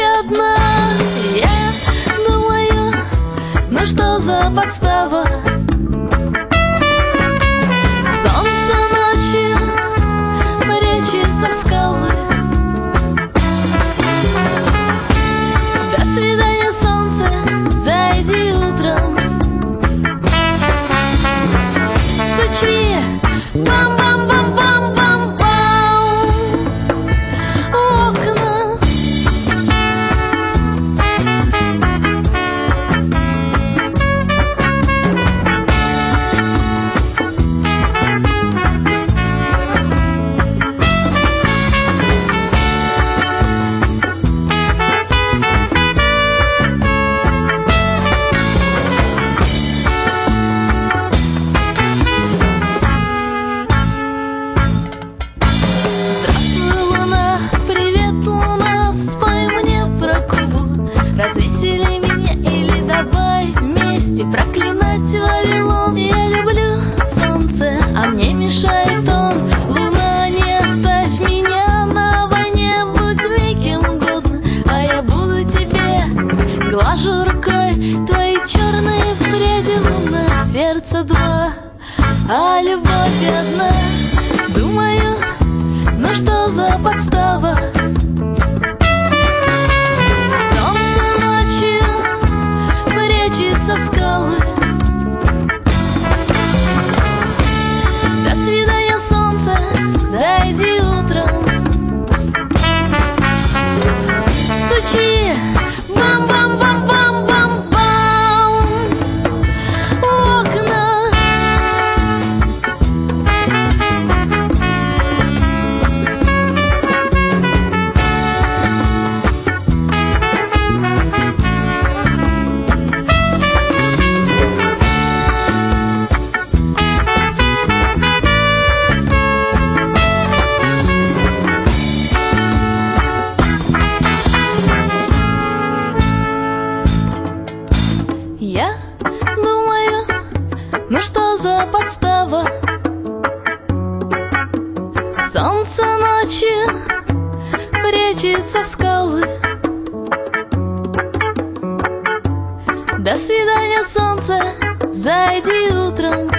одна. Я думаю, ну что за подстава? Солнце ночью прячется в скалы. До свидания, солнце, зайди утром. Стучи, бам-бам-бам-бам-бам-бам в окна. Развесели меня или давай вместе проклинать Вавилон. Я люблю солнце, а мне мешает он. Луна, не оставь меня на войне, будь мне кем угодно, а я буду тебе. Глажу рукой твои черные пряди, луна, сердце два, а любовь одна. Думаю, ну что за подстава? В скалы. До свидания, солнце, зайди утром. Стучи, бам-бам-бам-бам-бам-бам в окна. Я думаю, ну что за подстава? Солнце ночью прячется в скалы. До свидания, солнце, зайди утром.